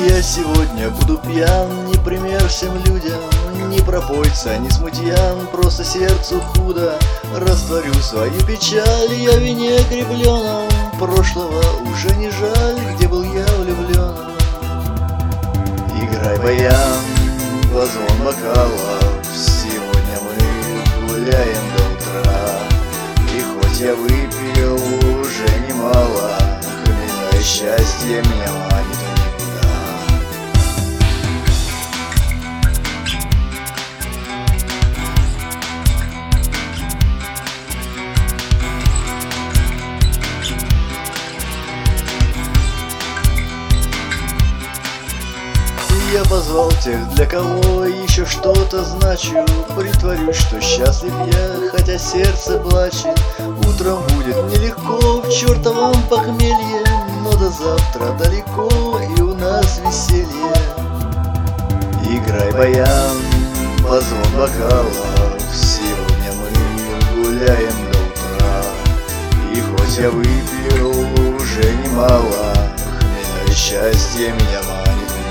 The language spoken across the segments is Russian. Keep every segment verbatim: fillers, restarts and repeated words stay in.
Я сегодня буду пьян, не пример всем людям, не пропойца, не смутьян, просто сердцу худо. Растворю свою печаль, я в вине крепленном, прошлого уже не жаль, где был я влюблен. Играй баян, во звон бокалов, сегодня мы гуляем до утра. И хоть я выпил уже немало, хмельное счастье меня манит никуда. Я позвал тех, для кого еще что-то значу. Притворюсь, что счастлив я, хотя сердце плачет. Утром будет нелегко в чертовом похмелье, но до завтра далеко, и у нас веселье. Играй баян, во звон бокалов, сегодня мы гуляем до утра. И хоть я выпил уже немало, хмельное счастье меня манит.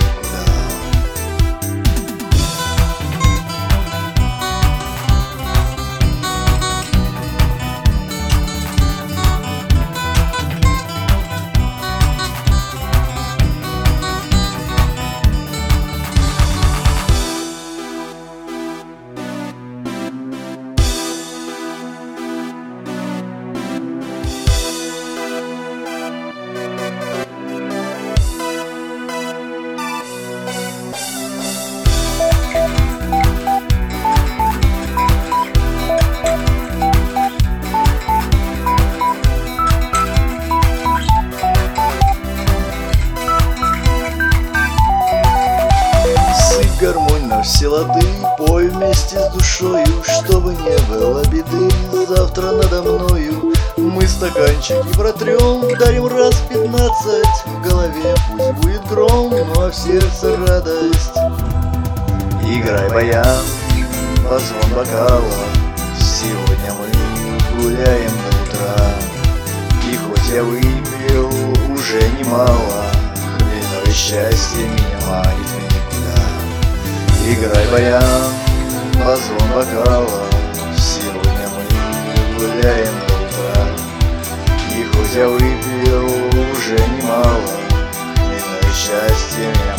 Гармонь на все лады, пой вместе с душою, чтобы не было беды завтра надо мною. Мы стаканчики протрем, дарим раз пятнадцать, в голове пусть будет гром, ну а в сердце радость. Играй баян, во звон бокала, сегодня мы гуляем до утра. И хоть я выпил уже немало, хмельное счастье меня манит в никуда. Играй баян, во звон бокала, сегодня мы гуляем до утра. И хоть я выпил уже немало, хмельное счастье меня